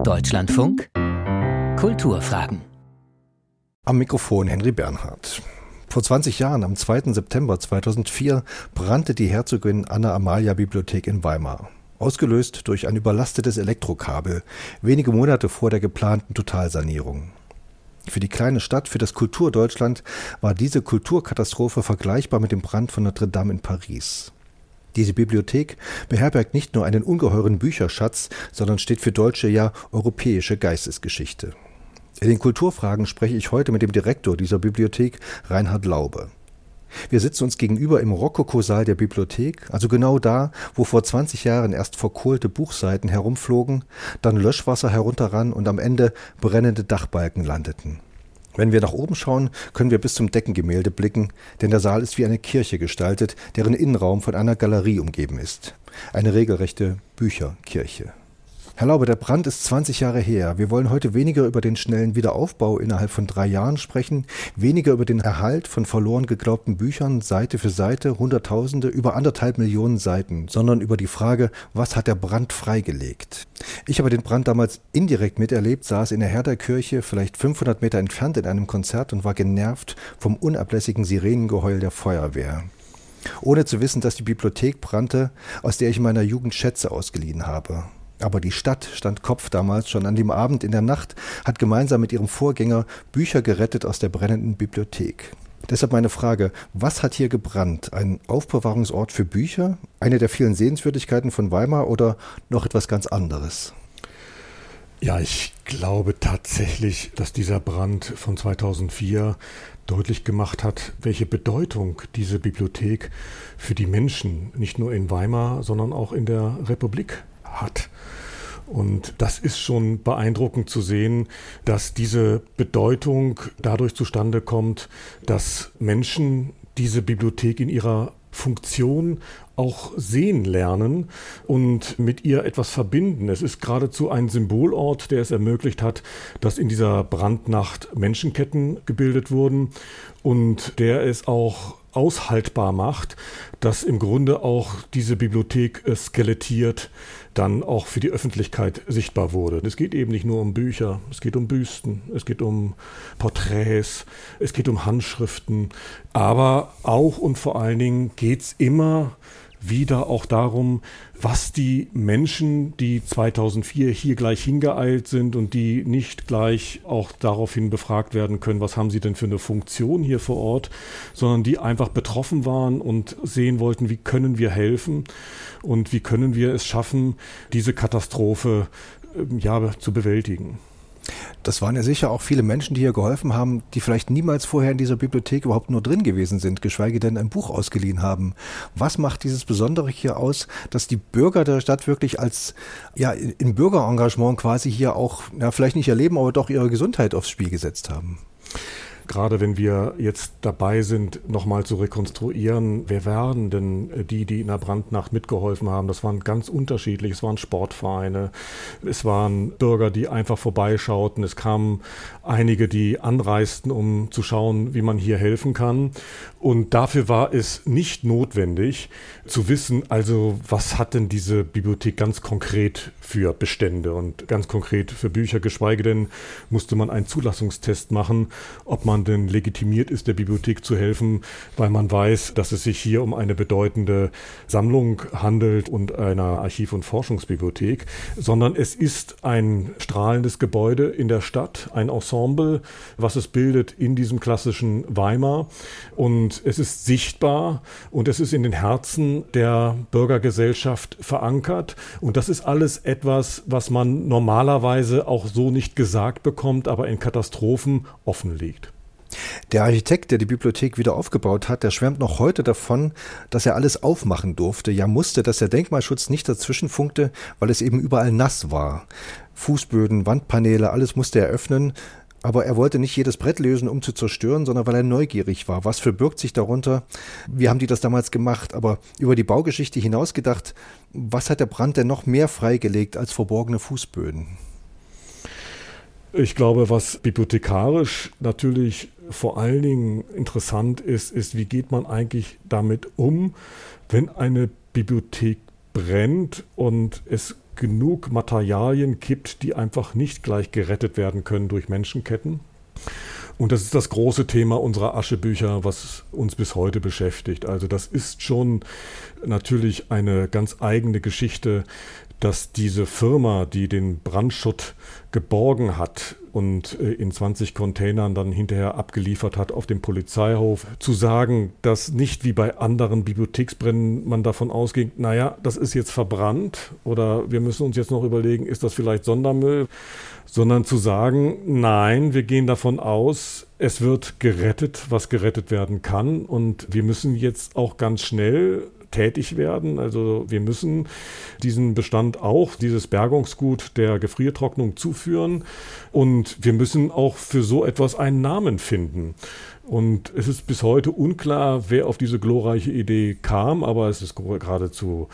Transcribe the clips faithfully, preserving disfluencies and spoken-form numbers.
Deutschlandfunk Kulturfragen. Am Mikrofon Henry Bernhard. Vor zwanzig Jahren, am zweiten September zweitausendvier, brannte die Herzogin Anna-Amalia-Bibliothek in Weimar. Ausgelöst durch ein überlastetes Elektrokabel, wenige Monate vor der geplanten Totalsanierung. Für die kleine Stadt, für das Kulturdeutschland war diese Kulturkatastrophe vergleichbar mit dem Brand von Notre Dame in Paris. Diese Bibliothek beherbergt nicht nur einen ungeheuren Bücherschatz, sondern steht für deutsche, ja europäische Geistesgeschichte. In den Kulturfragen spreche ich heute mit dem Direktor dieser Bibliothek, Reinhard Laube. Wir sitzen uns gegenüber im Rokokosaal der Bibliothek, also genau da, wo vor zwanzig Jahren erst verkohlte Buchseiten herumflogen, dann Löschwasser herunterrann und am Ende brennende Dachbalken landeten. Wenn wir nach oben schauen, können wir bis zum Deckengemälde blicken, denn der Saal ist wie eine Kirche gestaltet, deren Innenraum von einer Galerie umgeben ist. Eine regelrechte Bücherkirche. Herr Laube, der Brand ist zwanzig Jahre her. Wir wollen heute weniger über den schnellen Wiederaufbau innerhalb von drei Jahren sprechen, weniger über den Erhalt von verloren geglaubten Büchern, Seite für Seite, Hunderttausende, über anderthalb Millionen Seiten, sondern über die Frage, was hat der Brand freigelegt? Ich habe den Brand damals indirekt miterlebt, saß in der Herderkirche, vielleicht fünfhundert Meter entfernt in einem Konzert und war genervt vom unablässigen Sirenengeheul der Feuerwehr. Ohne zu wissen, dass die Bibliothek brannte, aus der ich in meiner Jugend Schätze ausgeliehen habe. Aber die Stadt stand Kopf damals schon an dem Abend in der Nacht, hat gemeinsam mit ihrem Vorgänger Bücher gerettet aus der brennenden Bibliothek. Deshalb meine Frage, was hat hier gebrannt? Ein Aufbewahrungsort für Bücher? Eine der vielen Sehenswürdigkeiten von Weimar oder noch etwas ganz anderes? Ja, ich glaube tatsächlich, dass dieser Brand von zweitausendvier deutlich gemacht hat, welche Bedeutung diese Bibliothek für die Menschen, nicht nur in Weimar, sondern auch in der Republik hat. Und das ist schon beeindruckend zu sehen, dass diese Bedeutung dadurch zustande kommt, dass Menschen diese Bibliothek in ihrer Funktion auch sehen lernen und mit ihr etwas verbinden. Es ist geradezu ein Symbolort, der es ermöglicht hat, dass in dieser Brandnacht Menschenketten gebildet wurden und der es auch aushaltbar macht, dass im Grunde auch diese Bibliothek skelettiert dann auch für die Öffentlichkeit sichtbar wurde. Es geht eben nicht nur um Bücher, es geht um Büsten, es geht um Porträts, es geht um Handschriften, aber auch und vor allen Dingen geht es immer wieder auch darum, was die Menschen, die zweitausendvier hier gleich hingeeilt sind und die nicht gleich auch daraufhin befragt werden können, was haben sie denn für eine Funktion hier vor Ort, sondern die einfach betroffen waren und sehen wollten, wie können wir helfen und wie können wir es schaffen, diese Katastrophe ja, zu bewältigen. Das waren ja sicher auch viele Menschen, die hier geholfen haben, die vielleicht niemals vorher in dieser Bibliothek überhaupt nur drin gewesen sind, geschweige denn ein Buch ausgeliehen haben. Was macht dieses Besondere hier aus, dass die Bürger der Stadt wirklich als, ja, in Bürgerengagement quasi hier auch, ja, vielleicht nicht ihr Leben, aber doch ihre Gesundheit aufs Spiel gesetzt haben? Gerade wenn wir jetzt dabei sind, nochmal zu rekonstruieren, wer waren denn die, die in der Brandnacht mitgeholfen haben? Das waren ganz unterschiedlich. Es waren Sportvereine, es waren Bürger, die einfach vorbeischauten. Es kamen einige, die anreisten, um zu schauen, wie man hier helfen kann. Und dafür war es nicht notwendig zu wissen, also was hat denn diese Bibliothek ganz konkret für Bestände und ganz konkret für Bücher, geschweige denn musste man einen Zulassungstest machen, ob man denn legitimiert ist, der Bibliothek zu helfen, weil man weiß, dass es sich hier um eine bedeutende Sammlung handelt und einer Archiv- und Forschungsbibliothek, sondern es ist ein strahlendes Gebäude in der Stadt, ein Ensemble, was es bildet in diesem klassischen Weimar, und es ist sichtbar und es ist in den Herzen der Bürgergesellschaft verankert, und das ist alles etwas, was man normalerweise auch so nicht gesagt bekommt, aber in Katastrophen offen liegt. Der Architekt, der die Bibliothek wieder aufgebaut hat, der schwärmt noch heute davon, dass er alles aufmachen durfte, ja musste, dass der Denkmalschutz nicht dazwischen funkte, weil es eben überall nass war. Fußböden, Wandpaneele, alles musste er öffnen, aber er wollte nicht jedes Brett lösen, um zu zerstören, sondern weil er neugierig war. Was verbirgt sich darunter? Wie haben die das damals gemacht? Aber über die Baugeschichte hinaus gedacht, was hat der Brand denn noch mehr freigelegt als verborgene Fußböden? Ich glaube, was bibliothekarisch natürlich vor allen Dingen interessant ist, ist, wie geht man eigentlich damit um, wenn eine Bibliothek brennt und es genug Materialien gibt, die einfach nicht gleich gerettet werden können durch Menschenketten. Und das ist das große Thema unserer Aschebücher, was uns bis heute beschäftigt. Also das ist schon natürlich eine ganz eigene Geschichte, dass diese Firma, die den Brandschutt geborgen hat und in zwanzig Containern dann hinterher abgeliefert hat auf dem Polizeihof, zu sagen, dass nicht wie bei anderen Bibliotheksbränden man davon ausging, naja, das ist jetzt verbrannt oder wir müssen uns jetzt noch überlegen, ist das vielleicht Sondermüll, sondern zu sagen, nein, wir gehen davon aus, es wird gerettet, was gerettet werden kann und wir müssen jetzt auch ganz schnell tätig werden. Also wir müssen diesen Bestand auch, dieses Bergungsgut der Gefriertrocknung zuführen und wir müssen auch für so etwas einen Namen finden. Und es ist bis heute unklar, wer auf diese glorreiche Idee kam, aber es ist geradezu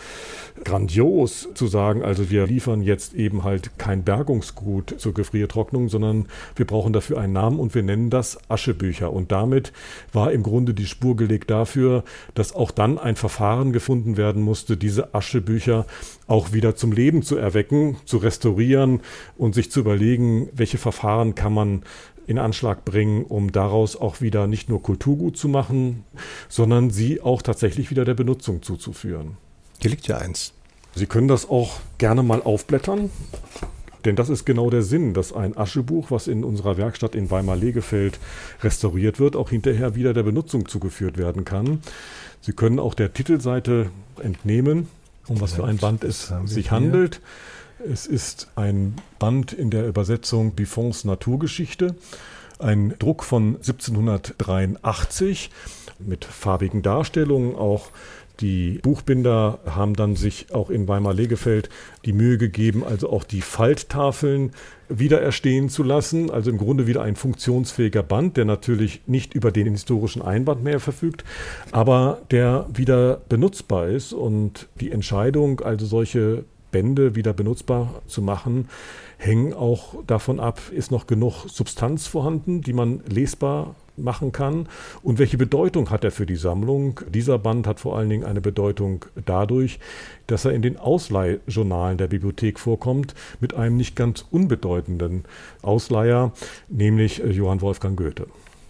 grandios zu sagen, also wir liefern jetzt eben halt kein Bergungsgut zur Gefriertrocknung, sondern wir brauchen dafür einen Namen und wir nennen das Aschebücher. Und damit war im Grunde die Spur gelegt dafür, dass auch dann ein Verfahren gefunden werden musste, diese Aschebücher auch wieder zum Leben zu erwecken, zu restaurieren und sich zu überlegen, welche Verfahren kann man in Anschlag bringen, um daraus auch wieder nicht nur Kulturgut zu machen, sondern sie auch tatsächlich wieder der Benutzung zuzuführen. Hier liegt ja eins. Sie können das auch gerne mal aufblättern, denn das ist genau der Sinn, dass ein Aschebuch, was in unserer Werkstatt in Weimar-Legefeld restauriert wird, auch hinterher wieder der Benutzung zugeführt werden kann. Sie können auch der Titelseite entnehmen, um was für ein Band es sich handelt. Es ist ein Band in der Übersetzung Buffons Naturgeschichte, ein Druck von siebzehnhundertdreiundachtzig mit farbigen Darstellungen. Auch die Buchbinder haben dann sich auch in Weimar-Legefeld die Mühe gegeben, also auch die Falttafeln wieder erstehen zu lassen. Also im Grunde wieder ein funktionsfähiger Band, der natürlich nicht über den historischen Einband mehr verfügt, aber der wieder benutzbar ist. Und die Entscheidung, also solche Bände wieder benutzbar zu machen, hängen auch davon ab, ist noch genug Substanz vorhanden, die man lesbar machen kann und welche Bedeutung hat er für die Sammlung. Dieser Band hat vor allen Dingen eine Bedeutung dadurch, dass er in den Ausleihjournalen der Bibliothek vorkommt mit einem nicht ganz unbedeutenden Ausleiher, nämlich Johann Wolfgang Goethe.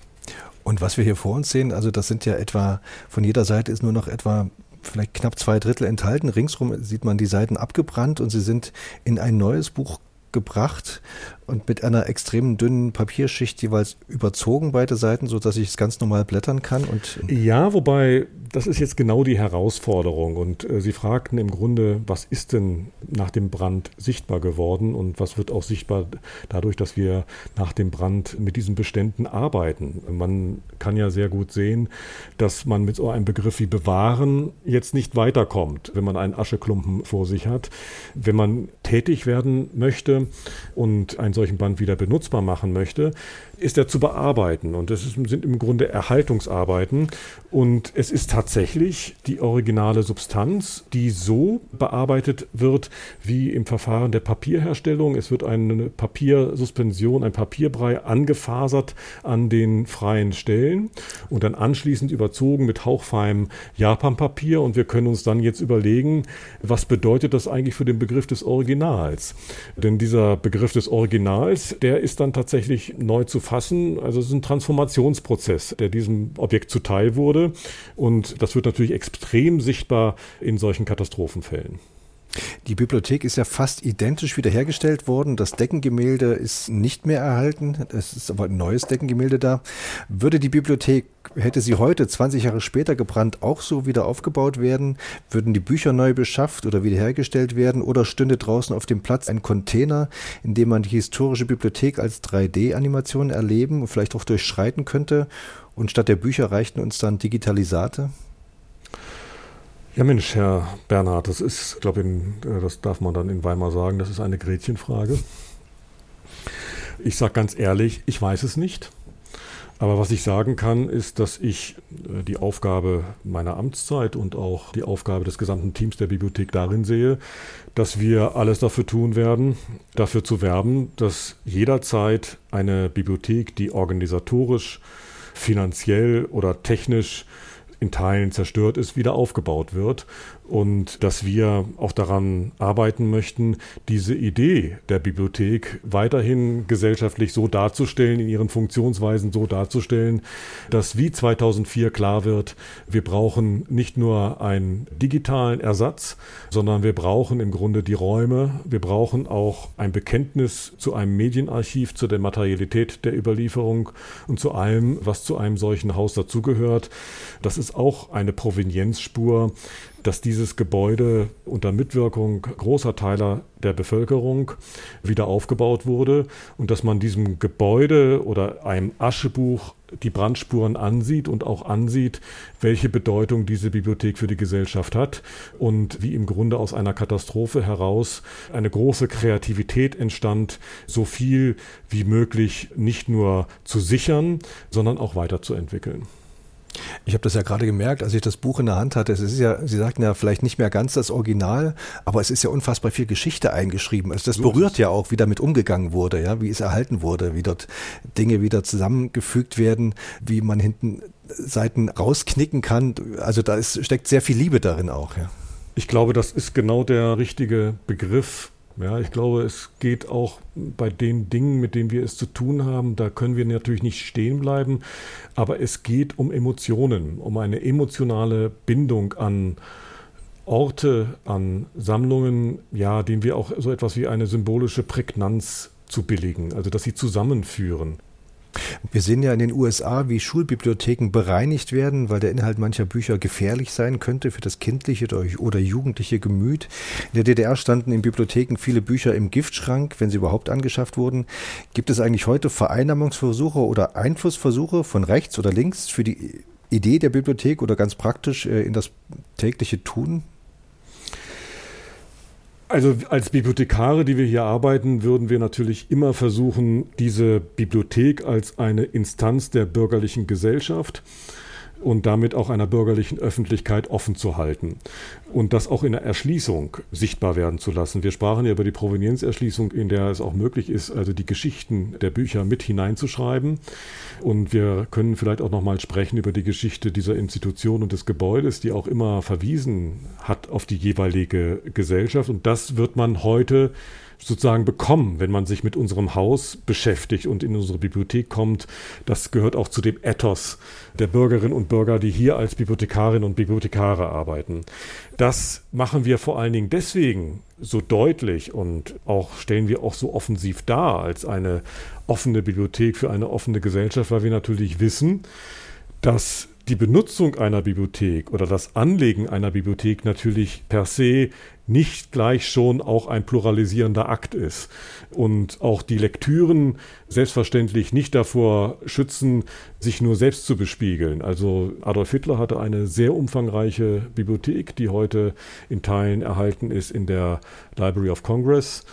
Und was wir hier vor uns sehen, also das sind ja etwa, von jeder Seite ist nur noch etwa vielleicht knapp zwei Drittel enthalten. Ringsrum sieht man die Seiten abgebrannt und sie sind in ein neues Buch gebracht und mit einer extrem dünnen Papierschicht jeweils überzogen, beide Seiten, sodass ich es ganz normal blättern kann. Und ja, wobei, das ist jetzt genau die Herausforderung. Und äh, Sie fragten im Grunde, was ist denn nach dem Brand sichtbar geworden und was wird auch sichtbar dadurch, dass wir nach dem Brand mit diesen Beständen arbeiten. Man kann ja sehr gut sehen, dass man mit so einem Begriff wie bewahren jetzt nicht weiterkommt, wenn man einen Ascheklumpen vor sich hat. Wenn man tätig werden möchte und einen solchen Band wieder benutzbar machen möchte, ist er zu bearbeiten. Und das ist, sind im Grunde Erhaltungsarbeiten. Und es ist tatsächlich die originale Substanz, die so bearbeitet wird wie im Verfahren der Papierherstellung. Es wird eine Papiersuspension, ein Papierbrei angefasert an den freien Stellen und dann anschließend überzogen mit hauchfeinem Japanpapier. Und wir können uns dann jetzt überlegen, was bedeutet das eigentlich für den Begriff des Originals? Denn dieser Begriff des Originals, der ist dann tatsächlich neu zu fassen. Also es ist ein Transformationsprozess, der diesem Objekt zuteil wurde. Und das wird natürlich extrem sichtbar in solchen Katastrophenfällen. Die Bibliothek ist ja fast identisch wiederhergestellt worden. Das Deckengemälde ist nicht mehr erhalten. Es ist aber ein neues Deckengemälde da. Würde die Bibliothek, hätte sie heute, zwanzig Jahre später gebrannt, auch so wieder aufgebaut werden? Würden die Bücher neu beschafft oder wiederhergestellt werden? Oder stünde draußen auf dem Platz ein Container, in dem man die historische Bibliothek als drei D-Animation erleben und vielleicht auch durchschreiten könnte? Und statt der Bücher reichten uns dann Digitalisate? Ja Mensch, Herr Bernhard, das ist, ich glaube, das darf man dann in Weimar sagen, das ist eine Gretchenfrage. Ich sage ganz ehrlich, ich weiß es nicht. Aber was ich sagen kann, ist, dass ich die Aufgabe meiner Amtszeit und auch die Aufgabe des gesamten Teams der Bibliothek darin sehe, dass wir alles dafür tun werden, dafür zu werben, dass jederzeit eine Bibliothek, die organisatorisch, finanziell oder technisch in Teilen zerstört ist, wieder aufgebaut wird. und dass wir auch daran arbeiten möchten, diese Idee der Bibliothek weiterhin gesellschaftlich so darzustellen, in ihren Funktionsweisen so darzustellen, dass wie zweitausendvier klar wird, wir brauchen nicht nur einen digitalen Ersatz, sondern wir brauchen im Grunde die Räume, wir brauchen auch ein Bekenntnis zu einem Medienarchiv, zu der Materialität der Überlieferung und zu allem, was zu einem solchen Haus dazugehört. Das ist auch eine Provenienzspur, dass dieses Gebäude unter Mitwirkung großer Teile der Bevölkerung wieder aufgebaut wurde und dass man diesem Gebäude oder einem Aschebuch die Brandspuren ansieht und auch ansieht, welche Bedeutung diese Bibliothek für die Gesellschaft hat und wie im Grunde aus einer Katastrophe heraus eine große Kreativität entstand, so viel wie möglich nicht nur zu sichern, sondern auch weiterzuentwickeln. Ich habe das ja gerade gemerkt, als ich das Buch in der Hand hatte. Es ist ja, Sie sagten ja vielleicht nicht mehr ganz das Original, aber es ist ja unfassbar viel Geschichte eingeschrieben. Also das berührt ja auch, wie damit umgegangen wurde, ja, wie es erhalten wurde, wie dort Dinge wieder zusammengefügt werden, wie man hinten Seiten rausknicken kann. Also da ist, steckt sehr viel Liebe darin auch. Ja. Ich glaube, das ist genau der richtige Begriff. Ja, ich glaube, es geht auch bei den Dingen, mit denen wir es zu tun haben, da können wir natürlich nicht stehen bleiben, aber es geht um Emotionen, um eine emotionale Bindung an Orte, an Sammlungen, ja, denen wir auch so etwas wie eine symbolische Prägnanz zubilligen, also dass sie zusammenführen. Wir sehen ja in den U S A, wie Schulbibliotheken bereinigt werden, weil der Inhalt mancher Bücher gefährlich sein könnte für das kindliche oder jugendliche Gemüt. In der D D R standen in Bibliotheken viele Bücher im Giftschrank, wenn sie überhaupt angeschafft wurden. Gibt es eigentlich heute Vereinnahmungsversuche oder Einflussversuche von rechts oder links für die Idee der Bibliothek oder ganz praktisch in das tägliche Tun? Also als Bibliothekare, die wir hier arbeiten, würden wir natürlich immer versuchen, diese Bibliothek als eine Instanz der bürgerlichen Gesellschaft und damit auch einer bürgerlichen Öffentlichkeit offen zu halten und das auch in der Erschließung sichtbar werden zu lassen. Wir sprachen ja über die Provenienzerschließung, in der es auch möglich ist, also die Geschichten der Bücher mit hineinzuschreiben. Und wir können vielleicht auch nochmal sprechen über die Geschichte dieser Institution und des Gebäudes, die auch immer verwiesen hat auf die jeweilige Gesellschaft. Und das wird man heute sozusagen bekommen, wenn man sich mit unserem Haus beschäftigt und in unsere Bibliothek kommt. Das gehört auch zu dem Ethos der Bürgerinnen und Bürger, die hier als Bibliothekarinnen und Bibliothekare arbeiten. Das machen wir vor allen Dingen deswegen so deutlich und auch stellen wir auch so offensiv dar als eine offene Bibliothek für eine offene Gesellschaft, weil wir natürlich wissen, dass die Benutzung einer Bibliothek oder das Anlegen einer Bibliothek natürlich per se nicht gleich schon auch ein pluralisierender Akt ist und auch die Lektüren selbstverständlich nicht davor schützen, sich nur selbst zu bespiegeln. Also Adolf Hitler hatte eine sehr umfangreiche Bibliothek, die heute in Teilen erhalten ist in der Library of Congress.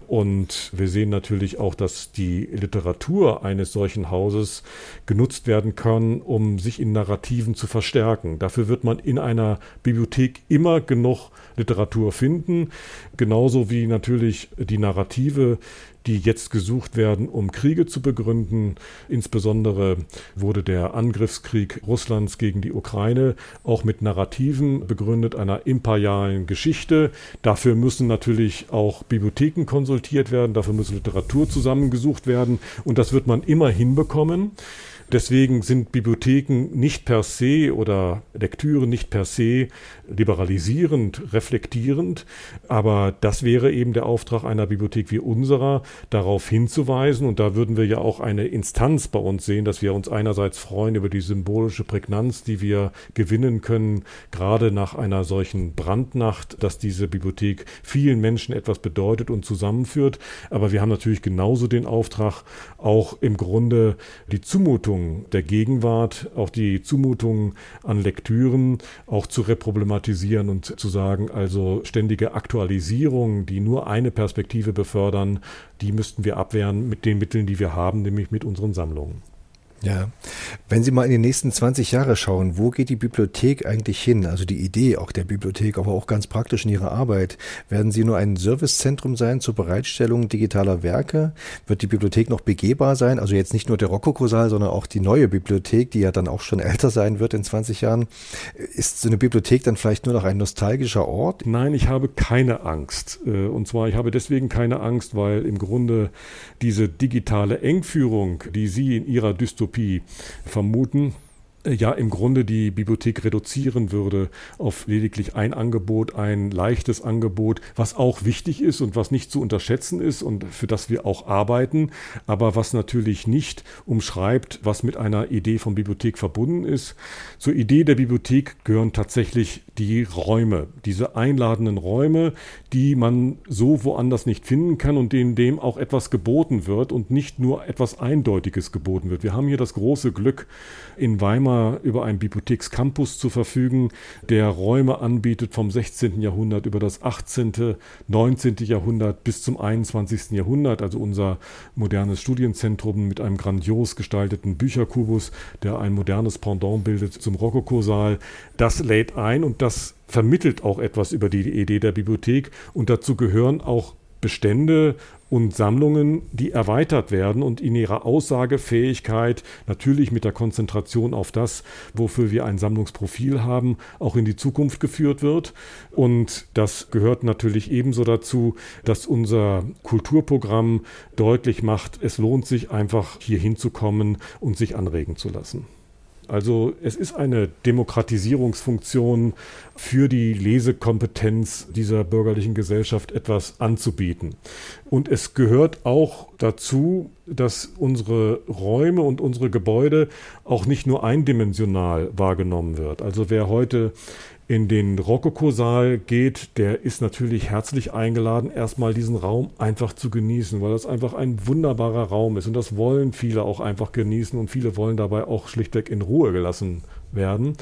Und wir sehen natürlich auch, dass die Literatur eines solchen Hauses genutzt werden kann, um sich in Narrativen zu verstärken. Dafür wird man in einer Bibliothek immer genug Literatur finden, genauso wie natürlich die Narrative, die jetzt gesucht werden, um Kriege zu begründen. Insbesondere wurde der Angriffskrieg Russlands gegen die Ukraine auch mit Narrativen begründet, einer imperialen Geschichte. Dafür müssen natürlich auch Bibliotheken konsultiert werden, dafür muss Literatur zusammengesucht werden und das wird man immer hinbekommen. Deswegen sind Bibliotheken nicht per se oder Lektüre nicht per se liberalisierend, reflektierend, aber das wäre eben der Auftrag einer Bibliothek wie unserer, darauf hinzuweisen und da würden wir ja auch eine Instanz bei uns sehen, dass wir uns einerseits freuen über die symbolische Prägnanz, die wir gewinnen können, gerade nach einer solchen Brandnacht, dass diese Bibliothek vielen Menschen etwas bedeutet und zusammenführt, aber wir haben natürlich genauso den Auftrag, auch im Grunde die Zumutung der Gegenwart, auch die Zumutungen an Lektüren auch zu reproblematisieren und zu sagen, also ständige Aktualisierungen, die nur eine Perspektive befördern, die müssten wir abwehren mit den Mitteln, die wir haben, nämlich mit unseren Sammlungen. Ja, wenn Sie mal in die nächsten zwanzig Jahre schauen, wo geht die Bibliothek eigentlich hin? Also die Idee auch der Bibliothek, aber auch ganz praktisch in Ihrer Arbeit. Werden Sie nur ein Servicezentrum sein zur Bereitstellung digitaler Werke? Wird die Bibliothek noch begehbar sein? Also jetzt nicht nur der Rokokosaal, sondern auch die neue Bibliothek, die ja dann auch schon älter sein wird in zwanzig Jahren. Ist so eine Bibliothek dann vielleicht nur noch ein nostalgischer Ort? Nein, ich habe keine Angst. Und zwar, ich habe deswegen keine Angst, weil im Grunde diese digitale Engführung, die Sie in Ihrer Dystopie vermuten, ja im Grunde die Bibliothek reduzieren würde auf lediglich ein Angebot, ein leichtes Angebot, was auch wichtig ist und was nicht zu unterschätzen ist und für das wir auch arbeiten, aber was natürlich nicht umschreibt, was mit einer Idee von Bibliothek verbunden ist. Zur Idee der Bibliothek gehören tatsächlich die Räume, diese einladenden Räume, die man so woanders nicht finden kann und in dem auch etwas geboten wird und nicht nur etwas Eindeutiges geboten wird. Wir haben hier das große Glück, in Weimar über einen Bibliothekscampus zu verfügen, der Räume anbietet vom sechzehnten Jahrhundert über das achtzehnten, neunzehnten Jahrhundert bis zum einundzwanzigsten Jahrhundert. Also unser modernes Studienzentrum mit einem grandios gestalteten Bücherkubus, der ein modernes Pendant bildet zum Rokokosaal. Das lädt ein und das vermittelt auch etwas über die Idee der Bibliothek. Und dazu gehören auch Bestände und Sammlungen, die erweitert werden und in ihrer Aussagefähigkeit, natürlich mit der Konzentration auf das, wofür wir ein Sammlungsprofil haben, auch in die Zukunft geführt wird. Und das gehört natürlich ebenso dazu, dass unser Kulturprogramm deutlich macht, es lohnt sich einfach hier hinzukommen und sich anregen zu lassen. Also es ist eine Demokratisierungsfunktion für die Lesekompetenz dieser bürgerlichen Gesellschaft etwas anzubieten. Und es gehört auch dazu, dass unsere Räume und unsere Gebäude auch nicht nur eindimensional wahrgenommen wird. Also wer heute in den Rokokosaal geht, der ist natürlich herzlich eingeladen, erstmal diesen Raum einfach zu genießen, weil das einfach ein wunderbarer Raum ist und das wollen viele auch einfach genießen und viele wollen dabei auch schlichtweg in Ruhe gelassen werden.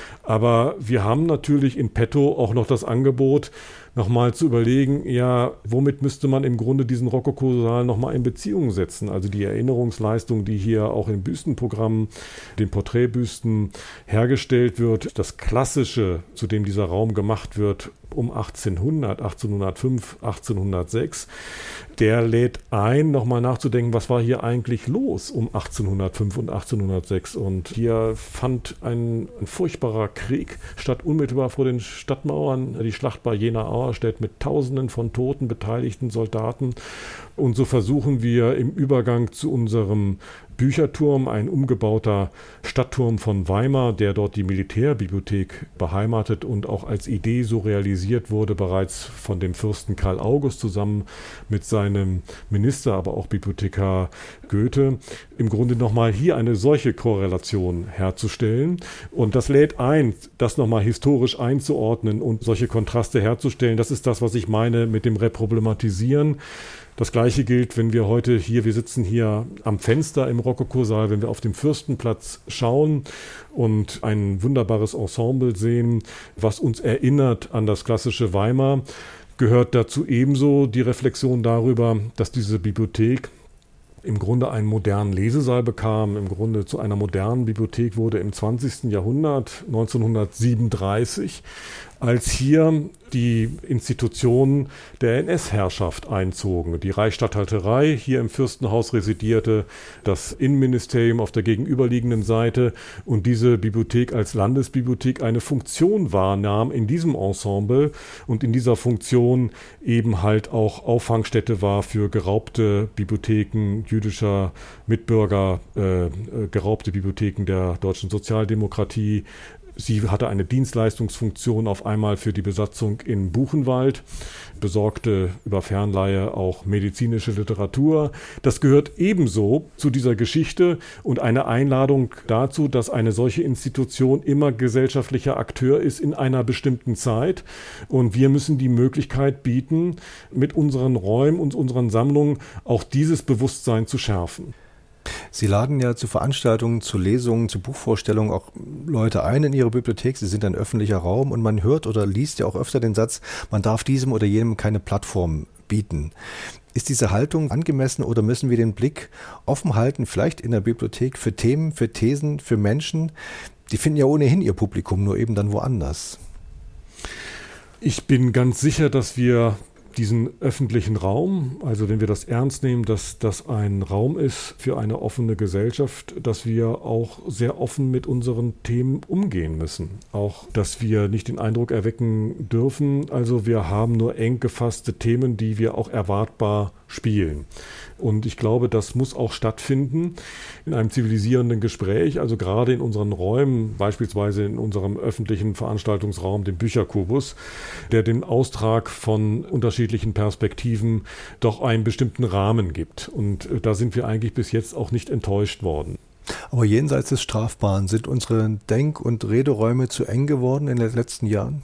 Aber wir haben natürlich in petto auch noch das Angebot, nochmal zu überlegen, ja, womit müsste man im Grunde diesen Rokokosaal nochmal in Beziehung setzen? Also die Erinnerungsleistung, die hier auch im Büstenprogramm, den Porträtbüsten hergestellt wird, das Klassische, zu dem dieser Raum gemacht wird, um achtzehnhundert, achtzehnhundertfünf, achtzehnhundertsechs, der lädt ein, nochmal nachzudenken, was war hier eigentlich los um achtzehnhundertfünf und achtzehnhundertsechs. Und hier fand ein, ein furchtbarer Krieg statt, unmittelbar vor den Stadtmauern, die Schlacht bei Jena-Auerstedt mit Tausenden von toten, beteiligten Soldaten. Und so versuchen wir im Übergang zu unserem Bücherturm, ein umgebauter Stadtturm von Weimar, der dort die Militärbibliothek beheimatet und auch als Idee so realisiert wurde, bereits von dem Fürsten Karl August zusammen mit seinem Minister, aber auch Bibliothekar Goethe, im Grunde nochmal hier eine solche Korrelation herzustellen. Und das lädt ein, das nochmal historisch einzuordnen und solche Kontraste herzustellen. Das ist das, was ich meine mit dem Reproblematisieren. Das Gleiche gilt, wenn wir heute hier, wir sitzen hier am Fenster im Rokokosaal, wenn wir auf dem Fürstenplatz schauen und ein wunderbares Ensemble sehen, was uns erinnert an das klassische Weimar, gehört dazu ebenso die Reflexion darüber, dass diese Bibliothek im Grunde einen modernen Lesesaal bekam, im Grunde zu einer modernen Bibliothek wurde im zwanzigsten Jahrhundert, neunzehnhundertsiebenunddreißig, als hier die Institutionen der N S-Herrschaft einzogen. Die Reichsstatthalterei hier im Fürstenhaus residierte, das Innenministerium auf der gegenüberliegenden Seite und diese Bibliothek als Landesbibliothek eine Funktion wahrnahm in diesem Ensemble und in dieser Funktion eben halt auch Auffangstätte war für geraubte Bibliotheken jüdischer Mitbürger, äh, geraubte Bibliotheken der deutschen Sozialdemokratie. Sie hatte eine Dienstleistungsfunktion auf einmal für die Besatzung in Buchenwald, besorgte über Fernleihe auch medizinische Literatur. Das gehört ebenso zu dieser Geschichte und eine Einladung dazu, dass eine solche Institution immer gesellschaftlicher Akteur ist in einer bestimmten Zeit. Und wir müssen die Möglichkeit bieten, mit unseren Räumen und unseren Sammlungen auch dieses Bewusstsein zu schärfen. Sie laden ja zu Veranstaltungen, zu Lesungen, zu Buchvorstellungen auch Leute ein in Ihre Bibliothek. Sie sind ein öffentlicher Raum und man hört oder liest ja auch öfter den Satz, man darf diesem oder jenem keine Plattform bieten. Ist diese Haltung angemessen oder müssen wir den Blick offen halten, vielleicht in der Bibliothek für Themen, für Thesen, für Menschen? Die finden ja ohnehin ihr Publikum, nur eben dann woanders. Ich bin ganz sicher, dass wir diesen öffentlichen Raum, also wenn wir das ernst nehmen, dass das ein Raum ist für eine offene Gesellschaft, dass wir auch sehr offen mit unseren Themen umgehen müssen. Auch, dass wir nicht den Eindruck erwecken dürfen, also wir haben nur eng gefasste Themen, die wir auch erwartbar spielen. Und ich glaube, das muss auch stattfinden in einem zivilisierenden Gespräch, also gerade in unseren Räumen, beispielsweise in unserem öffentlichen Veranstaltungsraum, dem Bücherkubus, der dem Austrag von unterschiedlichen Perspektiven doch einen bestimmten Rahmen gibt. Und da sind wir eigentlich bis jetzt auch nicht enttäuscht worden. Aber jenseits des Strafbaren, sind unsere Denk- und Rederäume zu eng geworden in den letzten Jahren?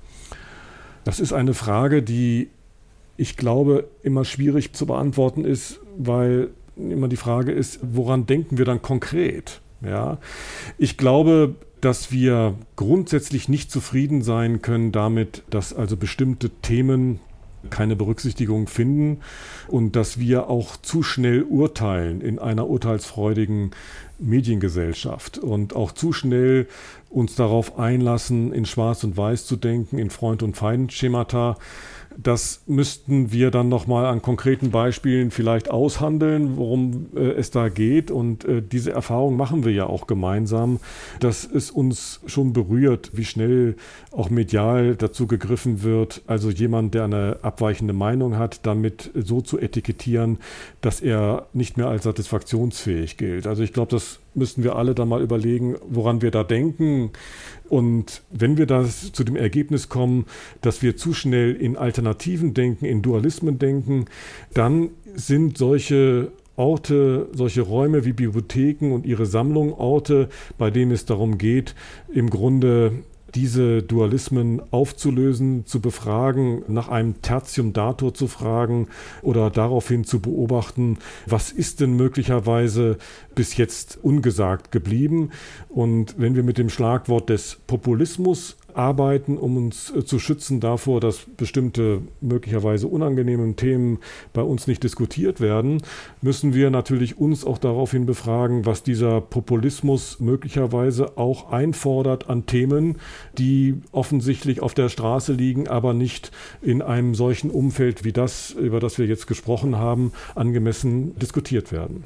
Das ist eine Frage, die ich glaube, immer schwierig zu beantworten ist, weil immer die Frage ist, woran denken wir dann konkret? Ja, ich glaube, dass wir grundsätzlich nicht zufrieden sein können damit, dass also bestimmte Themen keine Berücksichtigung finden und dass wir auch zu schnell urteilen in einer urteilsfreudigen Mediengesellschaft und auch zu schnell uns darauf einlassen, in Schwarz und Weiß zu denken, in Freund- und Feind-Schemata. Das müssten wir dann nochmal an konkreten Beispielen vielleicht aushandeln, worum äh, es da geht. Und äh, diese Erfahrung machen wir ja auch gemeinsam, dass es uns schon berührt, wie schnell auch medial dazu gegriffen wird, also jemand, der eine abweichende Meinung hat, damit so zu etikettieren, dass er nicht mehr als satisfaktionsfähig gilt. Also ich glaube, das müssten wir alle dann mal überlegen, woran wir da denken. Und wenn wir da zu dem Ergebnis kommen, dass wir zu schnell in Alternativen denken, in Dualismen denken, dann sind solche Orte, solche Räume wie Bibliotheken und ihre Sammlung Orte, bei denen es darum geht, im Grunde diese Dualismen aufzulösen, zu befragen, nach einem Tertium datur zu fragen oder daraufhin zu beobachten, was ist denn möglicherweise bis jetzt ungesagt geblieben. Und wenn wir mit dem Schlagwort des Populismus arbeiten, um uns äh, zu schützen davor, dass bestimmte möglicherweise unangenehme Themen bei uns nicht diskutiert werden, müssen wir natürlich uns auch daraufhin befragen, was dieser Populismus möglicherweise auch einfordert an Themen, die offensichtlich auf der Straße liegen, aber nicht in einem solchen Umfeld wie das, über das wir jetzt gesprochen haben, angemessen diskutiert werden.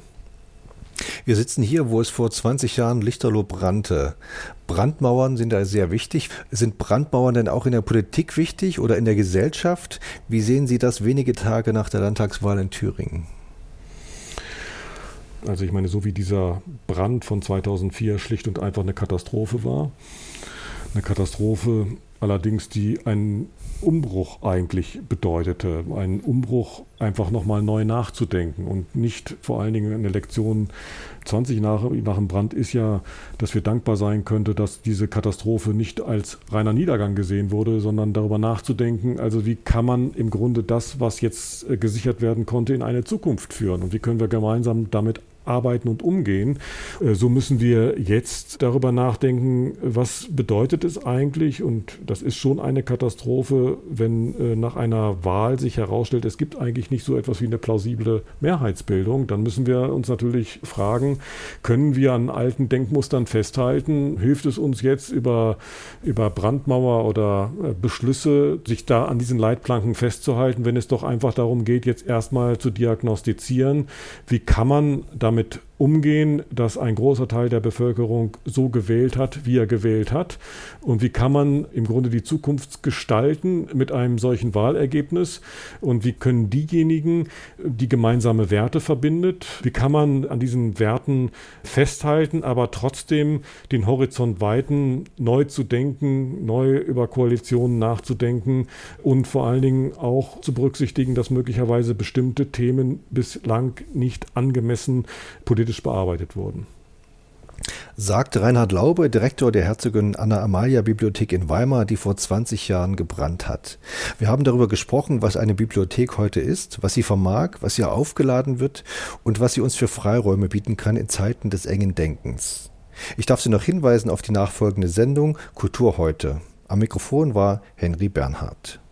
Wir sitzen hier, wo es vor zwanzig Jahren lichterloh brannte. Brandmauern sind da sehr wichtig. Sind Brandmauern denn auch in der Politik wichtig oder in der Gesellschaft? Wie sehen Sie das wenige Tage nach der Landtagswahl in Thüringen? Also ich meine, so wie dieser Brand von zweitausendvier schlicht und einfach eine Katastrophe war. Eine Katastrophe allerdings, die einen Umbruch eigentlich bedeutete. Einen Umbruch, einfach nochmal neu nachzudenken und nicht vor allen Dingen eine Lektion zwanzig Jahre nach dem Brand ist ja, dass wir dankbar sein könnte, dass diese Katastrophe nicht als reiner Niedergang gesehen wurde, sondern darüber nachzudenken, also wie kann man im Grunde das, was jetzt gesichert werden konnte, in eine Zukunft führen und wie können wir gemeinsam damit arbeiten und umgehen. So müssen wir jetzt darüber nachdenken, was bedeutet es eigentlich, und das ist schon eine Katastrophe, wenn nach einer Wahl sich herausstellt, es gibt eigentlich nicht so etwas wie eine plausible Mehrheitsbildung, dann müssen wir uns natürlich fragen, können wir an alten Denkmustern festhalten? Hilft es uns jetzt über, über Brandmauer oder Beschlüsse, sich da an diesen Leitplanken festzuhalten, wenn es doch einfach darum geht, jetzt erstmal zu diagnostizieren, wie kann man damit damit umgehen, dass ein großer Teil der Bevölkerung so gewählt hat, wie er gewählt hat. Und wie kann man im Grunde die Zukunft gestalten mit einem solchen Wahlergebnis? Und wie können diejenigen, die gemeinsame Werte verbindet, wie kann man an diesen Werten festhalten, aber trotzdem den Horizont weiten, neu zu denken, neu über Koalitionen nachzudenken und vor allen Dingen auch zu berücksichtigen, dass möglicherweise bestimmte Themen bislang nicht angemessen politisch bearbeitet wurden. Sagt Reinhard Laube, Direktor der Herzogin Anna-Amalia-Bibliothek in Weimar, die vor zwanzig Jahren gebrannt hat. Wir haben darüber gesprochen, was eine Bibliothek heute ist, was sie vermag, was ihr aufgeladen wird und was sie uns für Freiräume bieten kann in Zeiten des engen Denkens. Ich darf Sie noch hinweisen auf die nachfolgende Sendung Kultur heute. Am Mikrofon war Henry Bernhard.